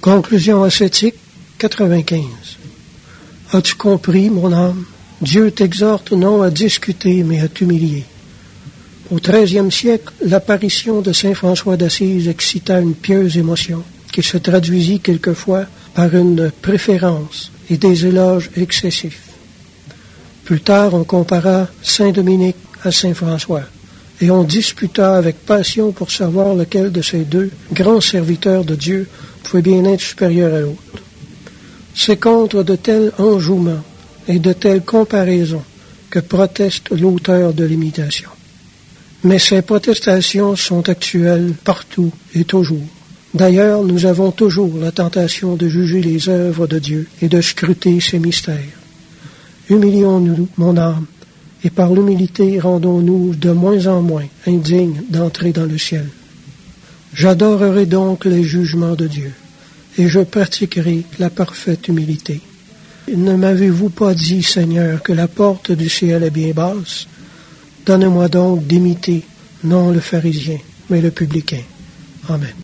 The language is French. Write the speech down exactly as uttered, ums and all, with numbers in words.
Conclusion ascétique quatre-vingt-quinze. As-tu compris, mon âme? Dieu t'exhorte non à discuter, mais à t'humilier. Au treizième siècle, l'apparition de saint François d'Assise excita une pieuse émotion, qui se traduisit quelquefois par une préférence et des éloges excessifs. Plus tard, on compara saint Dominique à saint François, et on disputa avec passion pour savoir lequel de ces deux grands serviteurs de Dieu pouvait bien être supérieur à l'autre. C'est contre de tels enjouements et de telles comparaisons que proteste l'auteur de l'imitation. Mais ces protestations sont actuelles partout et toujours. D'ailleurs, nous avons toujours la tentation de juger les œuvres de Dieu et de scruter ses mystères. Humilions-nous, mon âme, et par l'humilité rendons-nous de moins en moins indignes d'entrer dans le ciel. J'adorerai donc les jugements de Dieu, et je pratiquerai la parfaite humilité. Ne m'avez-vous pas dit, Seigneur, que la porte du ciel est bien basse? Donnez-moi donc d'imiter, non le pharisien, mais le publicain. Amen.